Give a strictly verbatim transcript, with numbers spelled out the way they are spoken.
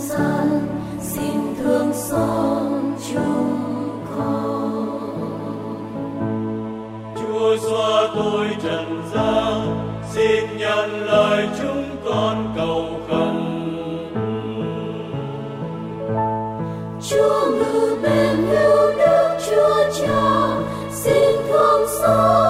gian, xin thương xót chúng con. Chúa xóa tội trần gian, xin nhận lời chúng con cầu khẩn. Chúa ngự bên hữu đức Chúa Cha, xin thương xót